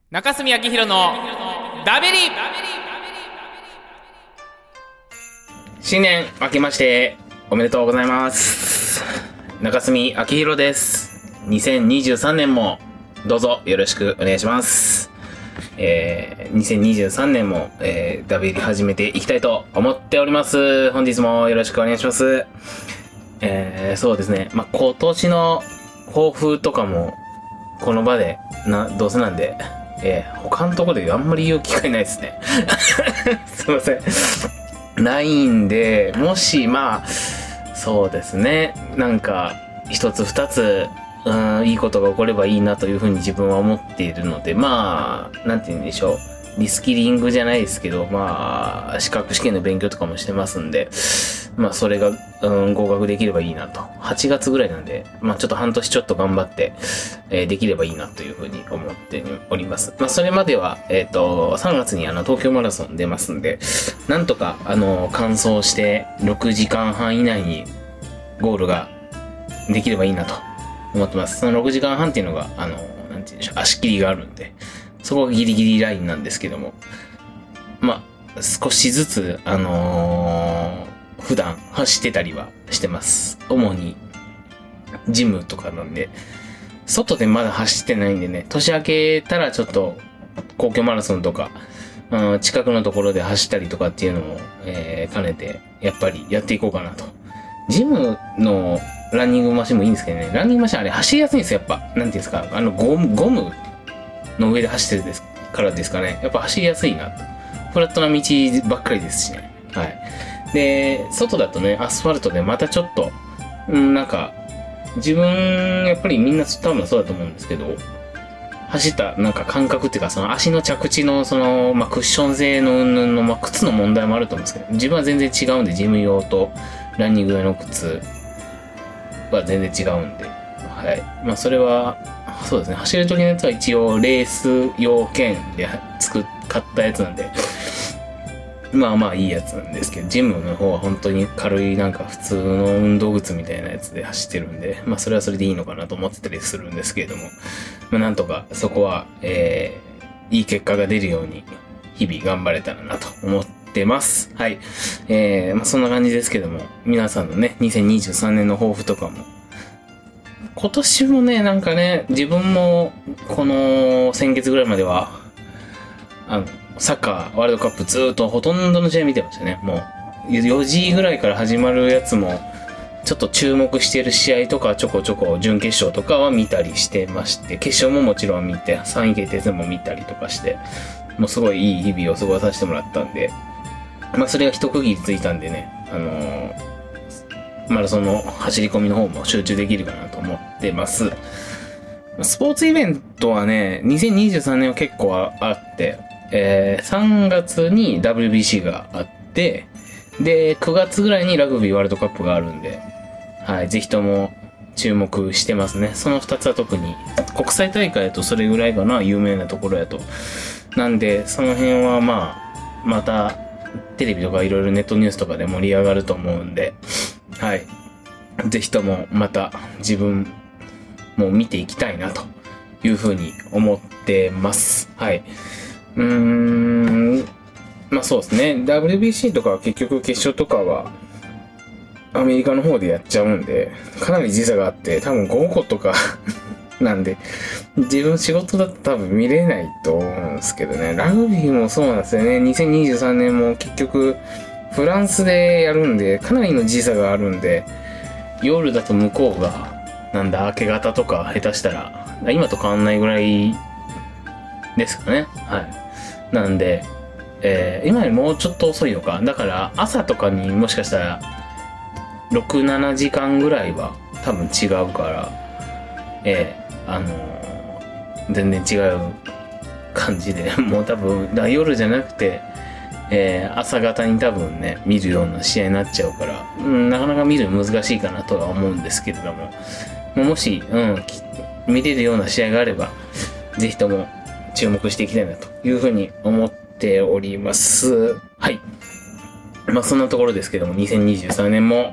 中澄明弘のダベリ。 新年明けましておめでとうございます。中澄明弘です。2023年もどうぞよろしくお願いします。2023年も、ダベリ始めていきたいと思っております。本日もよろしくお願いします。そうですね。今年の抱負とかもこの場でどうせなんで、他のところであんまり言う機会ないですね。すいません。ないんで、もしそうですね。なんか一つ二ついいことが起こればいいなというふうに自分は思っているので、なんて言うんでしょう。リスキリングじゃないですけど、資格試験の勉強とかもしてますんで、それが、合格できればいいなと。8月ぐらいなんで、ちょっと半年ちょっと頑張って、できればいいなというふうに思っております。それまでは、3月に東京マラソン出ますんで、なんとか、完走して6時間半以内にゴールができればいいなと思ってます。その6時間半っていうのが、なんて言うんでしょう、足切りがあるんで、そこがギリギリラインなんですけども、少しずつ、普段走ってたりはしてます。主に、ジムとかなんで、外でまだ走ってないんでね、年明けたらちょっと、皇居マラソンとか、近くのところで走ったりとかっていうのを、兼ねて、やっぱりやっていこうかなと。ジムのランニングマシンもいいんですけどね、ランニングマシンあれ走りやすいんですよ、やっぱ。なんていうんですか、ゴムの上で走ってるからですかね。やっぱ走りやすいなと。フラットな道ばっかりですしね。はい。で、外だとね、アスファルトでまたちょっと、なんか、自分、やっぱりみんな多分そうだと思うんですけど、走ったなんか感覚っていうか、その足の着地のクッション性の靴の問題もあると思うんですけど、自分は全然違うんで、ジム用とランニング用の靴は全然違うんで、はい。それは、そうですね、走る時のやつは一応レース用券で買ったやつなんで、いいやつなんですけど、ジムの方は本当に軽いなんか普通の運動靴みたいなやつで走ってるんで、それはそれでいいのかなと思ってたりするんですけれども、なんとかそこは、いい結果が出るように日々頑張れたらなと思ってます。はい。そんな感じですけども、皆さんのね、2023年の抱負とかも、今年もね、なんかね、自分もこの先月ぐらいまでは、サッカーワールドカップずーっとほとんどの試合見てましたね。もう4時ぐらいから始まるやつもちょっと注目している試合とかちょこちょこ準決勝とかは見たりしてまして、決勝ももちろん見て3位決定戦も見たりとかして、もうすごいいい日々を過ごさせてもらったんで、それが一区切りついたんでね、マラソンの走り込みの方も集中できるかなと思ってます。スポーツイベントはね、2023年は結構あって、3月に WBC があって、で、9月ぐらいにラグビーワールドカップがあるんで、はい、ぜひとも注目してますね。その2つは特に、国際大会だとそれぐらいかな、有名なところやと。なんで、その辺はまた、テレビとかいろいろネットニュースとかで盛り上がると思うんで、はい。ぜひともまた自分も見ていきたいなというふうに思ってます。はい。そうですね。WBC とか結局決勝とかはアメリカの方でやっちゃうんで、かなり時差があって、多分午後とかなんで、自分仕事だと多分見れないと思うんですけどね。ラグビーもそうなんですよね。2023年も結局フランスでやるんで、かなりの時差があるんで、夜だと向こうが、明け方とか下手したら、今と変わんないぐらいですかね。はい。なんで、今よりもうちょっと遅いのか。だから朝とかにもしかしたら、6、7時間ぐらいは多分違うから、全然違う感じで、もう多分、夜じゃなくて、朝方に多分ね、見るような試合になっちゃうから、なかなか見るの難しいかなとは思うんですけれども、もし、見れるような試合があれば、ぜひとも注目していきたいなというふうに思っております。はい。そんなところですけども、2023年も、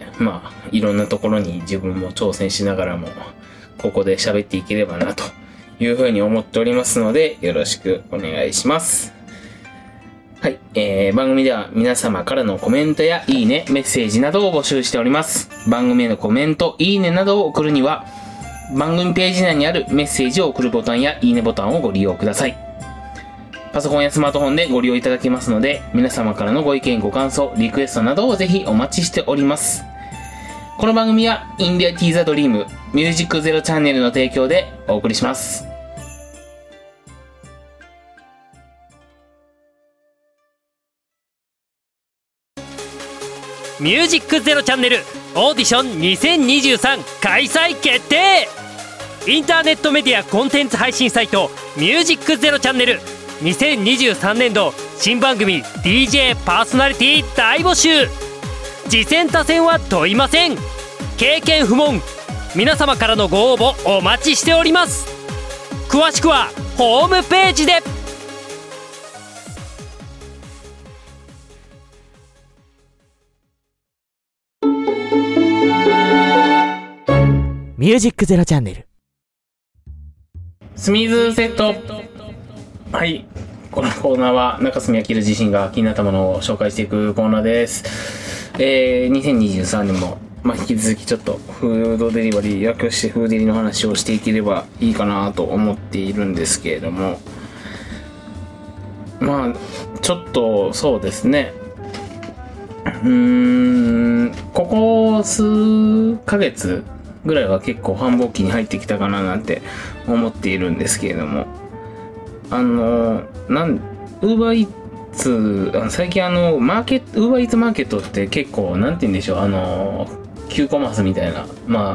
いろんなところに自分も挑戦しながらも、ここで喋っていければなというふうに思っておりますので、よろしくお願いします。はい、番組では皆様からのコメントやいいね、メッセージなどを募集しております。番組へのコメント、いいねなどを送るには、番組ページ内にあるメッセージを送るボタンやいいねボタンをご利用ください。パソコンやスマートフォンでご利用いただけますので、皆様からのご意見、ご感想、リクエストなどをぜひお待ちしております。この番組はインディアティーザドリームミュージックゼロチャンネルの提供でお送りします。 ミュージックゼロチャンネルオーディション2023開催決定。インターネットメディアコンテンツ配信サイトミュージックゼロチャンネル2023年度新番組 DJ パーソナリティ大募集。次戦他戦は問いません。経験不問。皆様からのご応募お待ちしております。詳しくはホームページで。 ミュージックゼロチャンネルスミズセット。はい、このコーナーは中住明自身が気になったものを紹介していくコーナーです。2023年も、引き続きちょっとフードデリバリー、略してフーデリの話をしていければいいかなと思っているんですけれども、ちょっとそうですね、ここ数ヶ月ぐらいは結構繁忙期に入ってきたかななんて思っているんですけれども、UberEats、最近ウUberEatsマーケットって結構なんて言うんでしょう、Qコマースみたいな、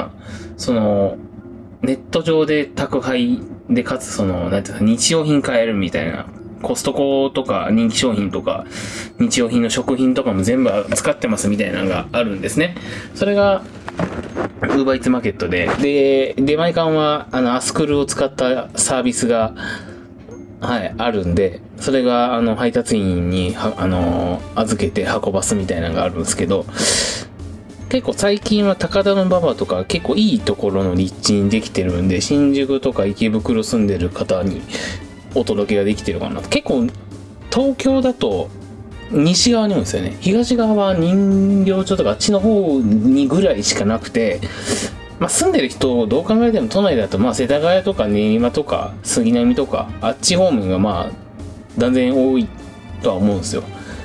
ネット上で宅配でかつなんていうか日用品買えるみたいな、コストコとか人気商品とか日用品の食品とかも全部使ってますみたいなのがあるんですね。それがUberEatsマーケットで、出前館はアスクルを使ったサービスがあるんで、それが配達員に預けて運ばすみたいなのがあるんですけど、結構最近は高田馬場とか結構いいところの立地にできてるんで、新宿とか池袋住んでる方にお届けができてるかなと。結構東京だと西側にもですよね。東側は人形町とかあっちの方にぐらいしかなくて、住んでる人どう考えても都内だと世田谷とか練馬とか杉並とかあっち方面が断然多いとは思うんですよ。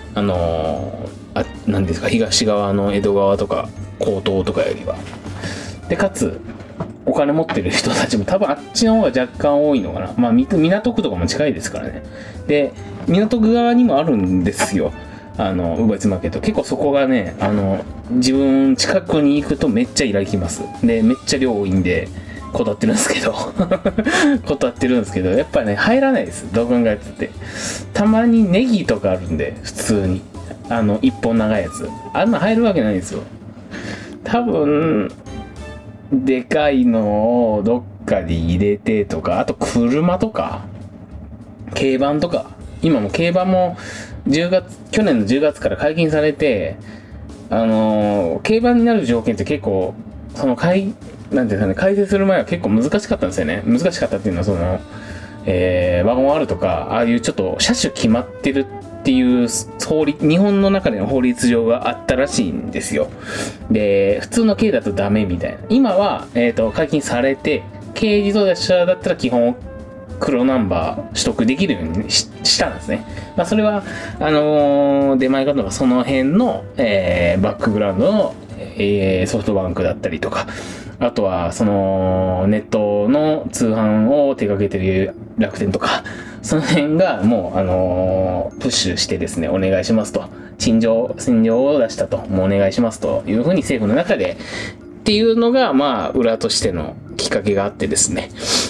なんですか、東側の江戸川とか江東とかよりは。でかつお金持ってる人たちも多分あっちの方が若干多いのかな。港区とかも近いですからね。で港区側にもあるんですよ、UberEatsマーケット。結構そこがね、自分近くに行くとめっちゃ依頼きます。でめっちゃ量多いんで断ってるんですけどやっぱね入らないです、どう考えてて。たまにネギとかあるんで、普通に一本長いやつあんな入るわけないんですよ。多分でかいのをどっかに入れてとか、あと車とか軽バンとか、今も軽バンも去年の10月から解禁されて、軽バンになる条件って結構なんていうんですかね、改正する前は結構難しかったんですよね。難しかったっていうのはワゴン R とかああいうちょっと車種決まってるっていう日本の中での法律上があったらしいんですよ。で普通の軽だとダメみたいな。今は解禁されて、軽自動車だったら基本黒ナンバー取得できるようにしたんですね。それは出前館とかその辺の、バックグラウンドの、ソフトバンクだったりとか、あとはネットの通販を手掛けてる楽天とか、その辺がもうプッシュしてですね、お願いしますと、陳情を出したと、もうお願いしますというふうに政府の中でっていうのが裏としてのきっかけがあってですね、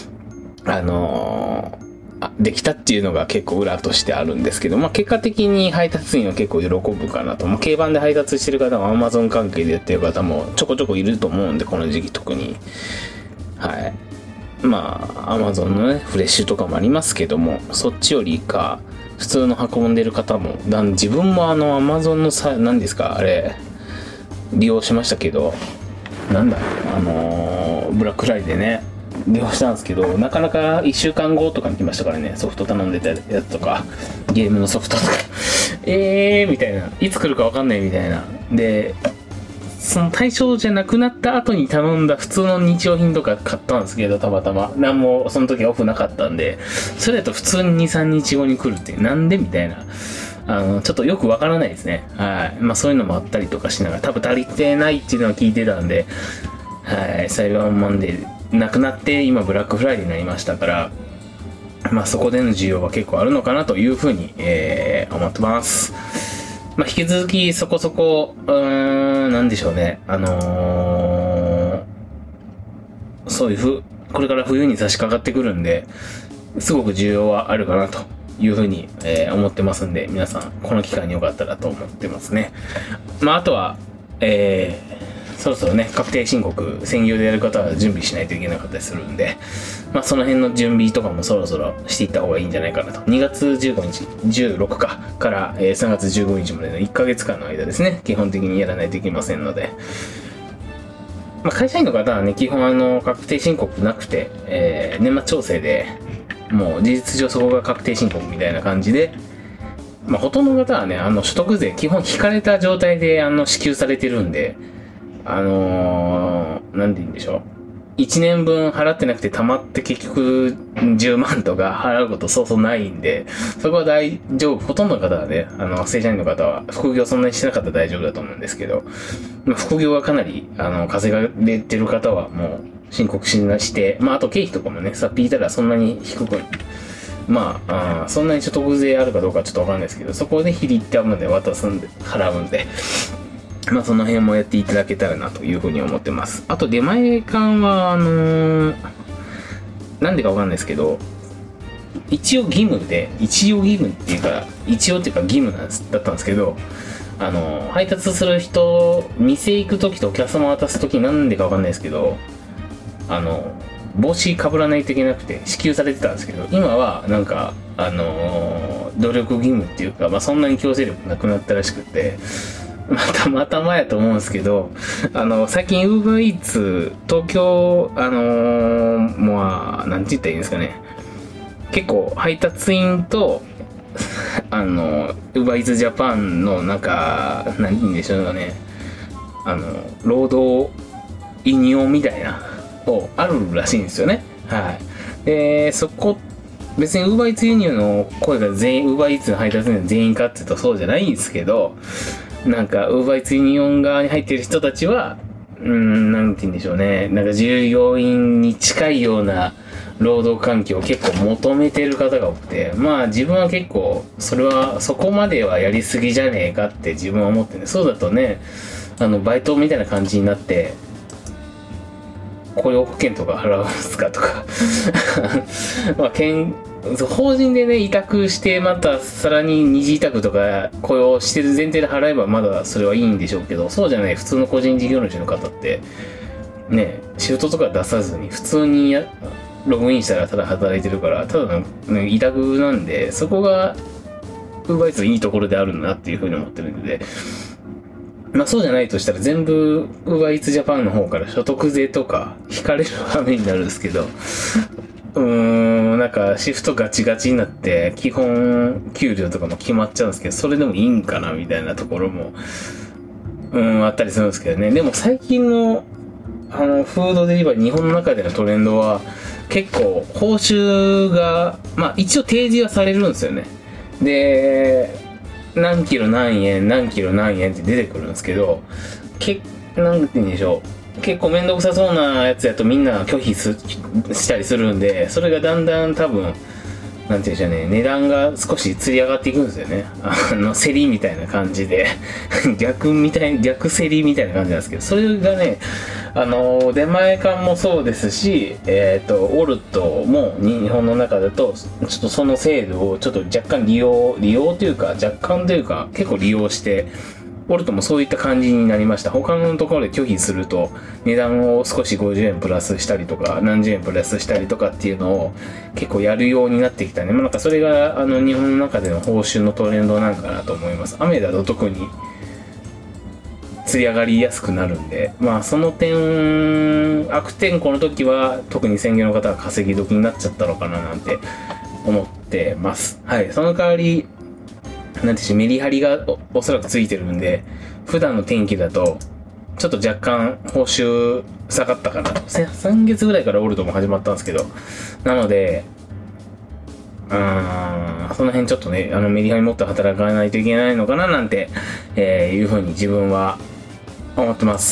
できたっていうのが結構裏としてあるんですけど、結果的に配達員は結構喜ぶかなと。軽バンで配達してる方も Amazon 関係でやってる方もちょこちょこいると思うんで、この時期特に。Amazon のね、フレッシュとかもありますけども、そっちよりか、普通の運んでる方も、自分もAmazon の何ですか、あれ、利用しましたけど、ブラックフライデーね、 利用したんですけど、なかなか1週間後とかに来ましたからね、ソフト頼んでたやつとか、ゲームのソフトとかみたいな、いつ来るか分かんないみたいな。で、その対象じゃなくなった後に頼んだ普通の日用品とか買ったんですけど、たまたま何もその時はオフなかったんで、それだと普通に 2,3 日後に来るってなんでみたいな、ちょっとよくわからないですね。はい。まあそういうのもあったりとかしながら、多分足りてないっていうのは聞いてたんで、はい。サイバーマンデーなくなって今ブラックフライデーになりましたから、まあそこでの需要は結構あるのかなというふうに、思ってます。まあ引き続きそこそこ、なんでしょうね。そういうこれから冬に差し掛かってくるんで、すごく需要はあるかなというふうに、思ってますんで、皆さんこの機会によかったらと思ってますね。まああとは、そろそろね、確定申告専業でやる方は準備しないといけなかったりするんで、まあその辺の準備とかもそろそろしていった方がいいんじゃないかなと。2月15日、16かから、3月15日までの1ヶ月間の間ですね、基本的にやらないといけませんので、まあ会社員の方はね、基本確定申告なくて、年末調整で、もう事実上そこが確定申告みたいな感じで、まあほとんどの方はね、所得税基本引かれた状態で支給されてるんで、なんて言うんでしょう。1年分払ってなくて溜まって結局10万とか払うことそうそうないんで、そこは大丈夫。ほとんどの方はね、正社員の方は副業そんなにしてなかったら大丈夫だと思うんですけど、副業がかなり、稼がれてる方はもう申告して、まああと経費とかもね、さっき言ったらそんなに低く、まあ、そんなに所得税あるかどうかちょっとわかんないですけど、そこで比率ってあるので払うんで、まあその辺もやっていただけたらなというふうに思ってます。あと出前館はなんでかわかんないですけど、一応っていうか義務だったんですけど、配達する人、店行くときとお客様渡すときなんでかわかんないですけど、帽子被らないといけなくて支給されてたんですけど、今はなんか努力義務っていうか、まあそんなに強制力なくなったらしくて、たまたまやと思うんですけど、最近 UberEats 東京まあなんて言ったらいいんですかね、結構配達員とUberEats Japan のなんか何て言うんでしょうね、労働委任みたいなあるらしいんですよね。はい。でそこ別に UberEats 輸入の声が全員 UberEats の配達員全員かっていうとそうじゃないんですけど、なんか UberEats ユニオン側に入ってる人たちはなんて言うんでしょうね、なんか従業員に近いような労働環境を結構求めてる方が多くて、まあ自分は結構それはそこまではやりすぎじゃねえかって自分は思ってね、そうだとねバイトみたいな感じになって雇用保険とか払うんすかとかまあ法人でね委託してまたさらに二次委託とか雇用してる前提で払えばまだそれはいいんでしょうけど、そうじゃない普通の個人事業主の方ってねシフトとか出さずに普通にログインしたらただ働いてるからただの、ね、委託なんで、そこが UberEats いいところであるなっていうふうに思ってるので、まあそうじゃないとしたら全部 UberEats Japan の方から所得税とか引かれる羽目になるんですけど、なんかシフトガチガチになって基本給料とかも決まっちゃうんですけど、それでもいいんかなみたいなところもあったりするんですけどね。でも最近のフードデリバリー日本の中でのトレンドは結構報酬がまあ一応提示はされるんですよね。で何キロ何円何キロ何円って出てくるんですけど、なんて言うんでしょう、結構めんどくさそうなやつやとみんな拒否したりするんで、それがだんだん多分なんて言うんでしょうね、値段が少し釣り上がっていくんですよね。競りみたいな感じで逆競りみたいな感じなんですけど、それがね出前館もそうですし、オルトも日本の中だとちょっとその制度をちょっと若干利用というか若干というか結構利用してオルトもそういった感じになりました。他のところで拒否すると値段を少し50円プラスしたりとか何十円プラスしたりとかっていうのを結構やるようになってきたね。まあ、なんかそれが日本の中での報酬のトレンドなんかなと思います。アメダと特に釣り上がりやすくなるんで、まあその点、悪天候の時は特に専業の方は稼ぎ時になっちゃったのかななんて思ってます。はい。その代わり、なんていうメリハリが おそらくついてるんで、普段の天気だと、ちょっと若干報酬下がったかな。3月ぐらいからオルドも始まったんですけど、なので、その辺ちょっとね、メリハリ持って働かないといけないのかななんて、いうふうに自分は思ってます。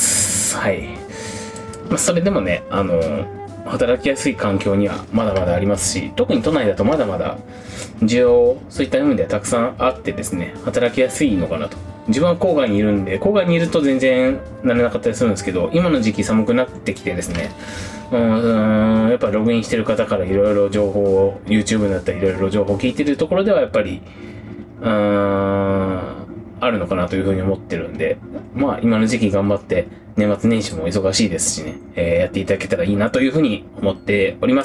はい。まあ、それでもね、働きやすい環境にはまだまだありますし、特に都内だとまだまだ需要、そういった意味ではたくさんあってですね、働きやすいのかなと。自分は郊外にいるんで、郊外にいると全然なれなかったりするんですけど、今の時期寒くなってきてですね、やっぱログインしてる方からいろいろ情報を、YouTube だったりいろいろ情報を聞いてるところではやっぱり、あるのかなというふうに思ってるんで、まあ今の時期頑張って年末年始も忙しいですしね、やっていただけたらいいなというふうに思っております。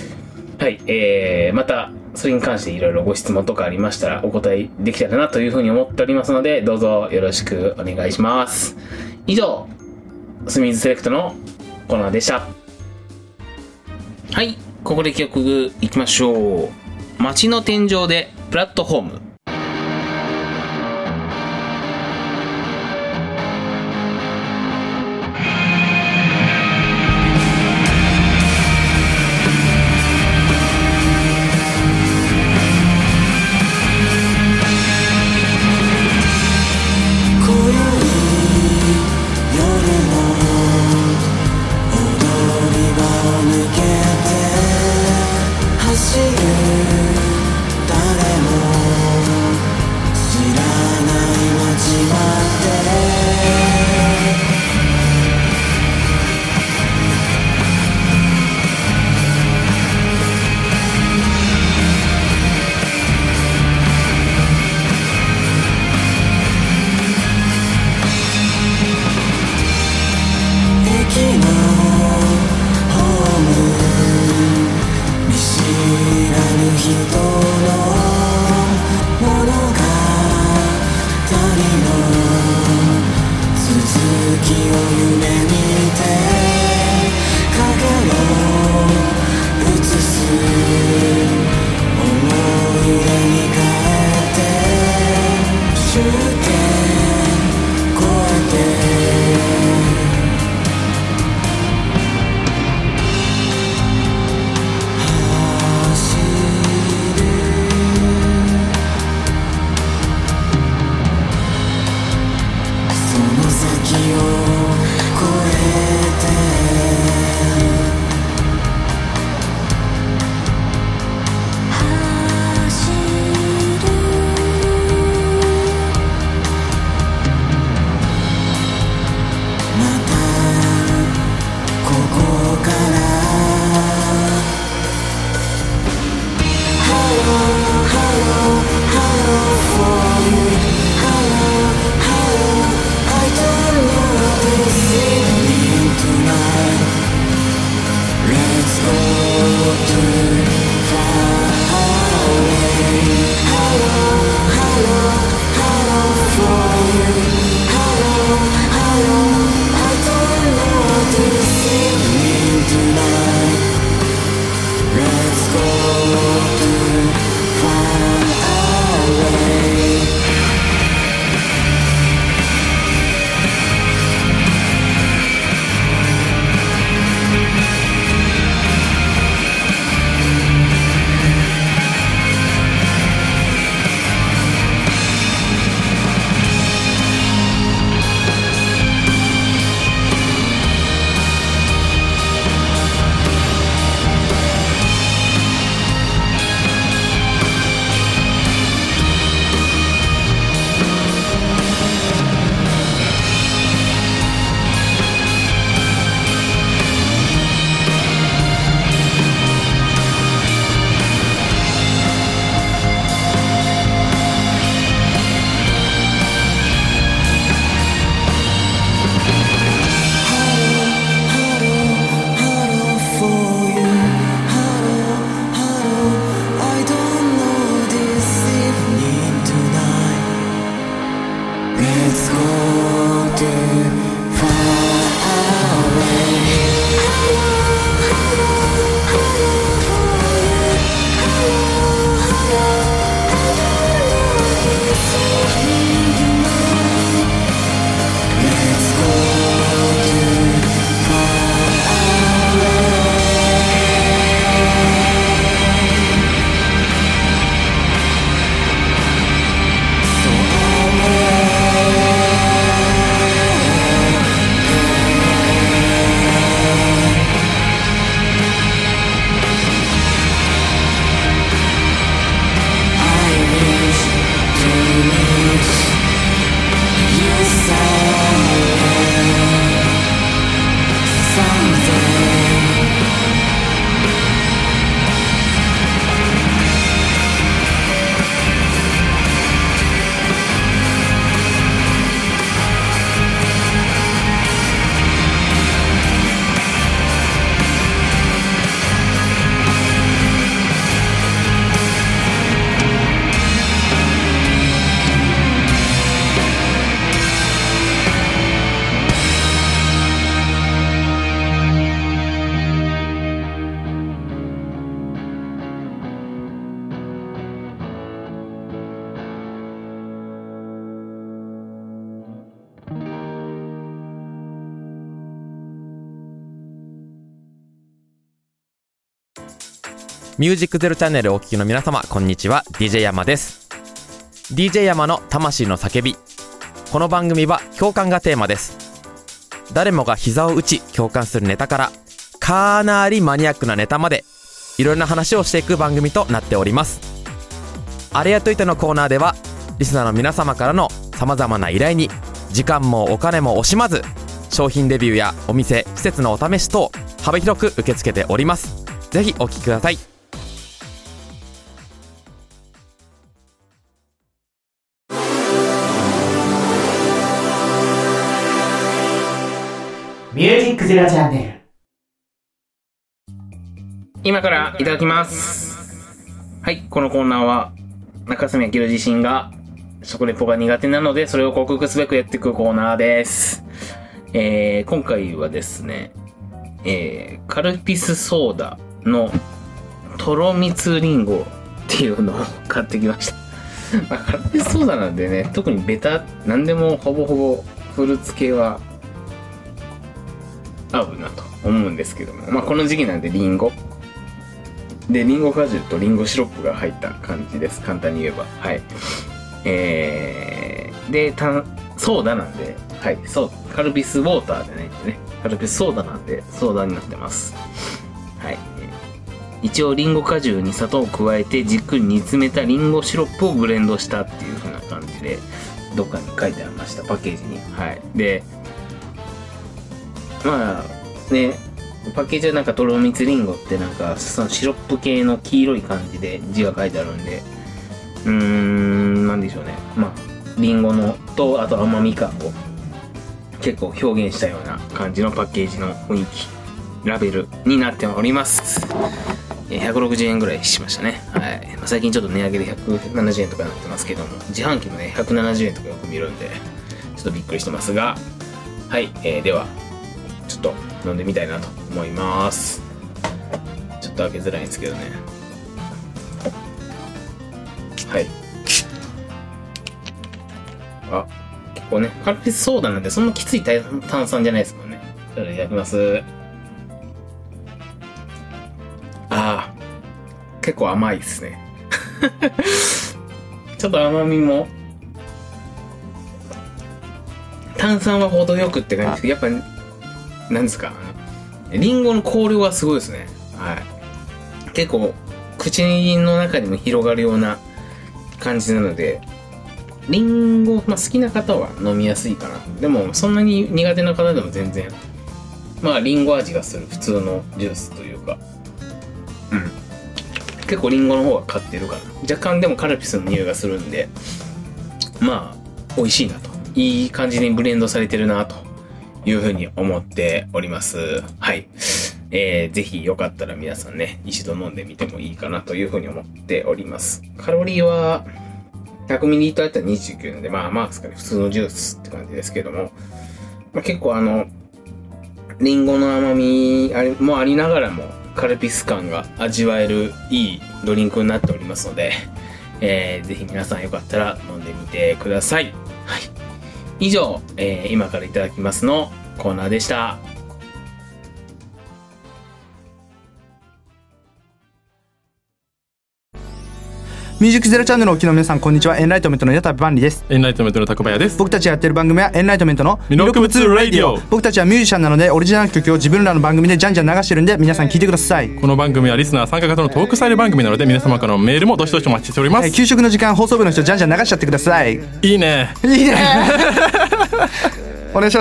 はい、またそれに関していろいろご質問とかありましたらお答えできたらなというふうに思っておりますので、どうぞよろしくお願いします。以上、スミーズセレクトのコーナーでした。はい、ここで曲いきましょう。街の天井でプラットフォーム。 誰もミュージックゼロチャンネルをお聞きの皆様、こんにちは。 DJ 山です。 DJ 山の魂の叫び。この番組は共感がテーマです。誰もが膝を打ち共感するネタからかなりマニアックなネタまで、いろんな話をしていく番組となっております。あれやといてのコーナーでは、リスナーの皆様からの様々な依頼に時間もお金も惜しまず、商品レビューやお店施設のお試し等幅広く受け付けております。ぜひお聞きください。 ミュージックゼロチャンネル。 今からいただきます。はい、このコーナーは中住明自身が食レポが苦手なので、それを克服すべくやっていくコーナーです。今回はですね、カルピスソーダのとろ蜜リンゴっていうのを買ってきました。まあ、カルピスソーダなんでね、特に何でもほぼほぼフルーツ系は合うなと思うんですけども、まあ、この時期なんでリンゴで、リンゴ果汁とリンゴシロップが入った感じです。簡単に言えば。はい。で、ソーダなんで、はい、カルピスウォーターでね、カルピスソーダなんで、ソーダになってます。はい。一応、リンゴ果汁に砂糖を加えて、じっくり煮詰めたリンゴシロップをブレンドしたっていう風な感じで、どっかに書いてありました、パッケージに。はい。で、まあ、ね、パッケージはなんかとろ蜜リンゴってなんか、そのシロップ系の黄色い感じで字が書いてあるんで、なんでしょうね。まあ、リンゴのと、あと甘み感を結構表現したような感じのパッケージの雰囲気、ラベルになっております。160円ぐらいしましたね。はい。まあ、最近ちょっと値上げで170円とかになってますけども、自販機のね、170円とかよく見るんで、ちょっとびっくりしてますが、はい。では、ちょっと飲んでみたいなと思います。ちょっと開けづらいんですけどね。はい。あ、結構ね、カルピスソーダなんでそんなきつい炭酸じゃないですもんね。それでいただきます。あー、結構甘いですね。ちょっと甘みも、炭酸は程よくって感じですけど、やっぱなんですか、リンゴの香料はすごいですね。はい。結構口の中にも広がるような感じなので、リンゴ、まあ、好きな方は飲みやすいかな。でもそんなに苦手な方でも全然、まあリンゴ味がする普通のジュースというか、結構リンゴの方が勝ってるかな。若干でもカルピスの匂いがするんで、まあ美味しいなと、いい感じにブレンドされてるなというふうに思っております。はい。ぜひよかったら皆さんね、一度飲んでみてもいいかなというふうに思っております。カロリーは 100ml だったら29なんで、まあまあですかね、普通のジュースって感じですけども、まあ、結構リンゴの甘みもありながらも、カルピス感が味わえるいいドリンクになっておりますので、ぜひ皆さんよかったら飲んでみてください。はい。以上、今からいただきますのコーナーでした。 ミュージックゼロチャンネルをお聞きの皆さん、こんにちは。エンライトメントの矢田部万里です。 エンライトメントの高林です。 僕たちがやってる番組はエンライトメントの魅力物ラディオ。 僕たちはミュージシャンなので、オリジナル曲を自分らの番組でじゃんじゃん流してるんで、皆さん聞いてください。 この番組はリスナー参加型のトークスタイル番組なので、皆様からのメールもどしどしお待ちしております。 給食の時間、放送部の人じゃんじゃん流しちゃってください。 いいね。 いいね。お願いします。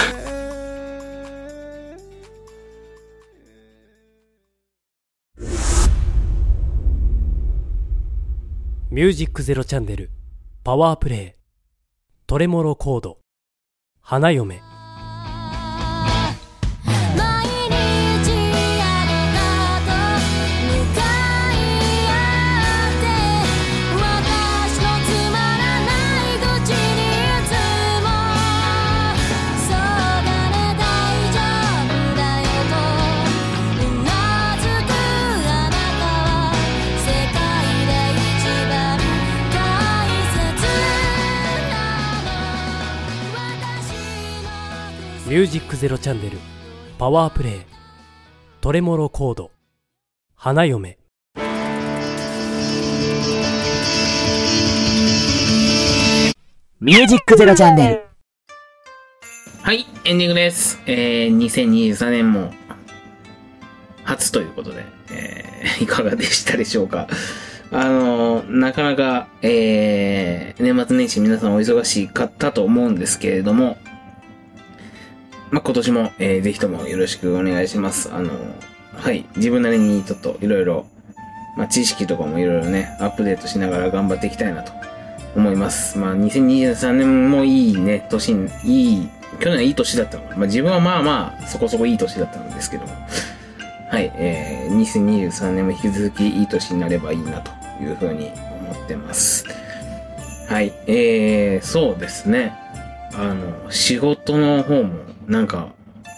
ミュージックゼロチャンネルパワープレイトレモロコード花嫁。ミュージックゼロチャンネルパワープレイトレモロコード花嫁。 ミュージックゼロチャンネル。 はい、エンディングです。2023年も初ということで、いかがでしたでしょうか。なかなか、年末年始皆さんお忙しかったと思うんですけれども、まあ、今年も、ぜひともよろしくお願いします。はい、自分なりにちょっといろいろ、まあ、知識とかもいろいろね、アップデートしながら頑張っていきたいなと思います。まあ、2023年もいいね、去年はいい年だったの。まあ、自分はまあまあ、そこそこいい年だったんですけども、はい、2023年も引き続きいい年になればいいなというふうに思ってます。はい、そうですね。仕事の方も、なんか、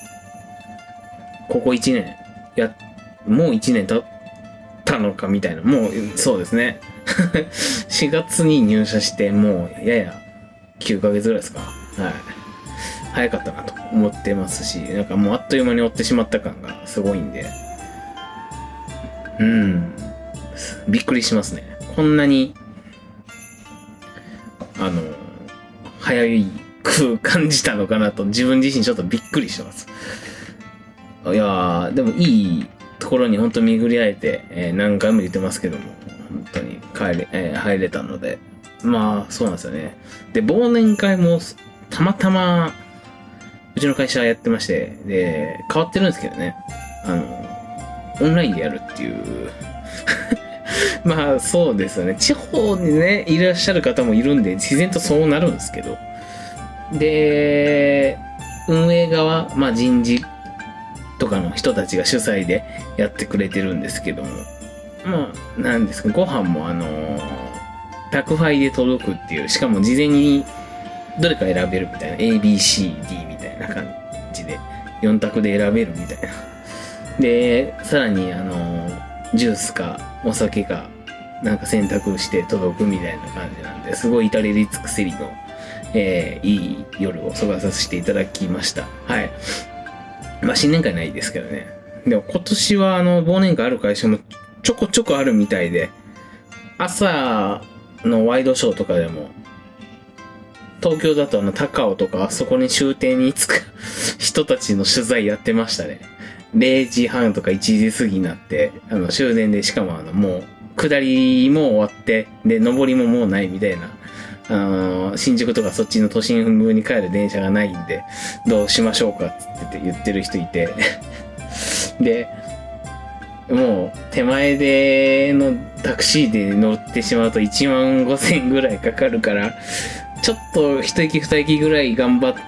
ここ1年、もう1年経ったのかみたいな、もう、そうですね。4月に入社して、もう、やや、9ヶ月ぐらいですか。はい。早かったなと思ってますし、なんかもうあっという間に追ってしまった感がすごいんで、びっくりしますね。こんなに、早く感じたのかなと、自分自身ちょっとびっくりしてます。いやー、でもいいところに本当に巡り会えて、何回も言ってますけども、本当に入れたので、まあ、そうなんですよね。で、忘年会も、たまたま、うちの会社やってまして、で、変わってるんですけどね。オンラインでやるっていう。まあ、そうですよね。地方にね、いらっしゃる方もいるんで、自然とそうなるんですけど。で、運営側、まあ人事とかの人たちが主催でやってくれてるんですけども。まあ、なんですか、ご飯も宅配で届くっていう、しかも事前にどれか選べるみたいな、A、B、C、D みたいな感じで、4択で選べるみたいな。で、さらにジュースかお酒かなんか選択して届くみたいな感じなんで、すごい至れり尽くせりの、いい夜を過ごさせていただきました。はい。まあ新年会ないですけどね。でも今年は忘年会ある会社もちょこちょこあるみたいで、朝のワイドショーとかでも、東京だと高尾とかあそこに終点に着く人たちの取材やってましたね。0時半とか1時過ぎになって、終電でしかももう、下りも終わって、で、上りももうないみたいな、新宿とかそっちの都心部に帰る電車がないんで、どうしましょうかって言ってる人いて、で、もう手前でのタクシーで乗ってしまうと15,000円ぐらいかかるから、ちょっと一駅二駅ぐらい頑張って、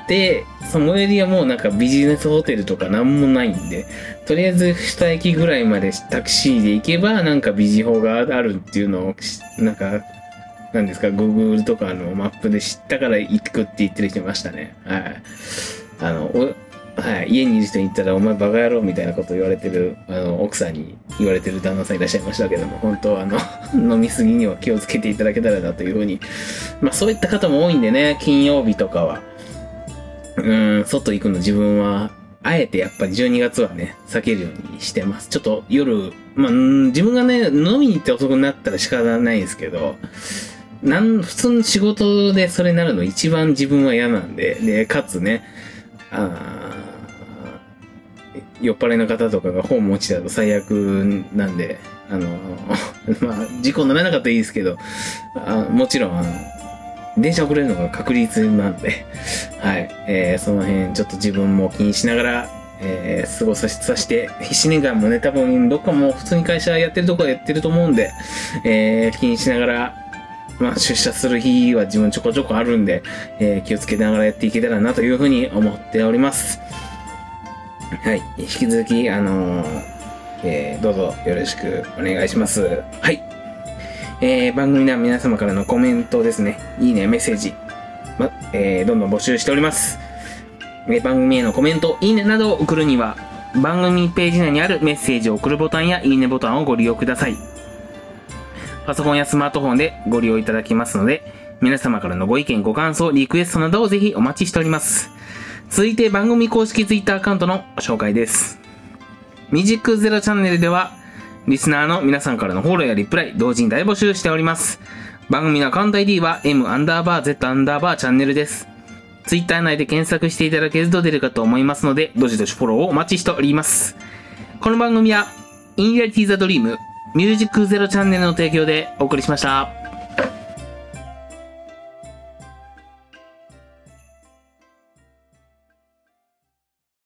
その最寄りはもうなんかビジネスホテルとかなんもないんで、とりあえず二駅ぐらいまでタクシーで行けばなんかビジホがあるっていうのを、なんか、なんですか、Google とかマップで知ったから行くって言ってる人いましたね。はい。はい、家にいる人に言ったらお前バカ野郎みたいなこと言われてる、奥さんに言われてる旦那さんいらっしゃいましたけども、本当飲みすぎには気をつけていただけたらなというふうに。まあそういった方も多いんでね、金曜日とかは。外行くの自分は、あえてやっぱり12月はね、避けるようにしてます。ちょっと夜、まあ、自分がね、飲みに行って遅くなったら仕方ないですけど、普通の仕事でそれになるの一番自分は嫌なんで、で、かつね、酔っ払いの方とかが本持ちだと最悪なんで、まあ、事故にならなかったらいいですけど、もちろん、電車遅れるのが確率なんで、はい、その辺ちょっと自分も気にしながら、過ごさせて、1年間もね、多分どっかも普通に会社やってるとこはやってると思うんで、気にしながら、まあ、出社する日は自分ちょこちょこあるんで、気をつけながらやっていけたらなというふうに思っております。はい。引き続き、どうぞよろしくお願いします。はい。番組では皆様からのコメントですね、いいね、メッセージ、どんどん募集しております。番組へのコメント、いいねなどを送るには、番組ページ内にあるメッセージを送るボタンやいいねボタンをご利用ください。パソコンやスマートフォンでご利用いただけますので、皆様からのご意見、ご感想、リクエストなどをぜひお待ちしております。続いて番組公式ツイッターアカウントの紹介です。ミュージックゼロチャンネルでは、リスナーの皆さんからのフォローやリプライ、同時に大募集しております。 番組のアカウント ID は m_z_ チャンネルです。ツイッター内で検索していただけると出るかと思いますので、どしどしフォローをお待ちしております。この番組は、インリアリティザドリーム、ミュージックゼロチャンネルの提供でお送りしました。